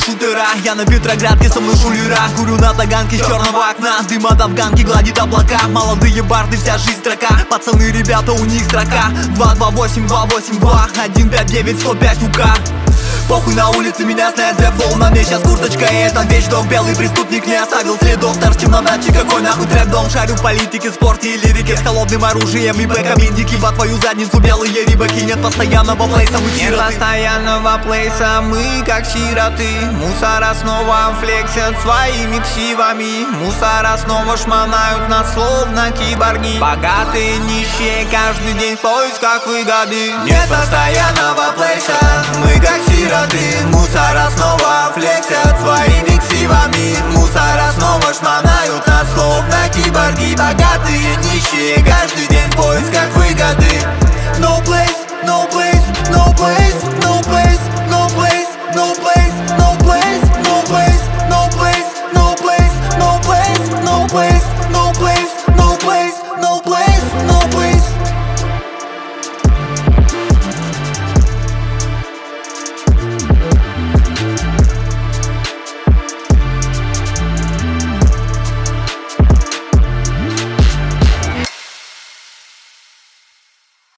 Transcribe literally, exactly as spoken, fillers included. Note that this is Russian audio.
шутера. Я на Петроградке, со мной шулера. Курю на таганке с черного окна. Дым от афганки гладит облака. Молодые барды, вся жизнь строка. Пацаны, ребята, у них строка. Два два восемь два восемь два один пять девять сто пять УК. Похуй, на улице меня знает зэфлоу. На мне сейчас курточка и это вещдок. Белый преступник не оставил следов. Торчим на даче, какой нахуй трэп-дом. Шарю в политике, спорте и лирике. С холодным оружием и бэком индики. Во твою задницу белые рибаки. Нет постоянного плейса, мы сироты. Нет постоянного плейса, мы как сироты. Мусора снова флексят своими ксивами. Мусора снова шмонают нас словно киборги. Богатые, нищие, каждый день в поисках выгоды. Нет постоянного плейса, мы как сироты. Мусора снова